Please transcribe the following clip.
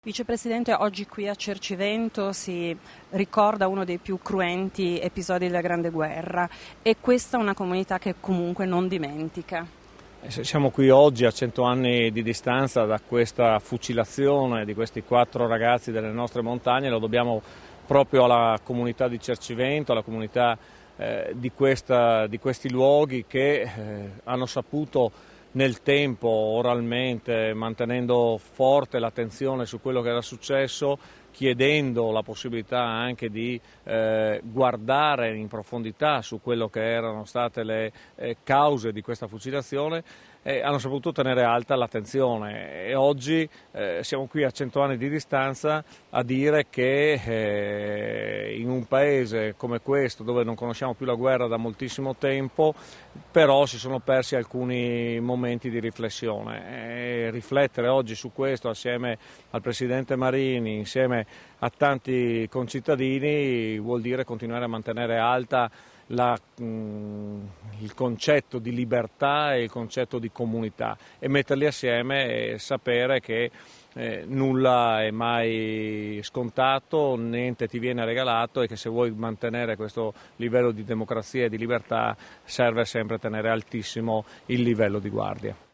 Vicepresidente, oggi qui a Cercivento si ricorda uno dei più cruenti episodi della Grande Guerra e questa è una comunità che comunque non dimentica. Siamo qui oggi a 100 anni di distanza da questa fucilazione di questi 4 ragazzi delle nostre montagne, lo dobbiamo proprio alla comunità di Cercivento, alla comunità di questi luoghi che hanno saputo nel tempo, oralmente, mantenendo forte l'attenzione su quello che era successo, chiedendo la possibilità anche di guardare in profondità su quello che erano state le cause di questa fucilazione, hanno saputo tenere alta l'attenzione e oggi siamo qui a 100 anni di distanza a dire che in un paese come questo, dove non conosciamo più la guerra da moltissimo tempo, però si sono persi alcuni momenti di riflessione. Riflettere oggi su questo assieme al Presidente Marini, insieme a tanti concittadini, vuol dire continuare a mantenere alta il concetto di libertà e il concetto di comunità e metterli assieme e sapere che nulla è mai scontato, niente ti viene regalato e che se vuoi mantenere questo livello di democrazia e di libertà serve sempre tenere altissimo il livello di guardia.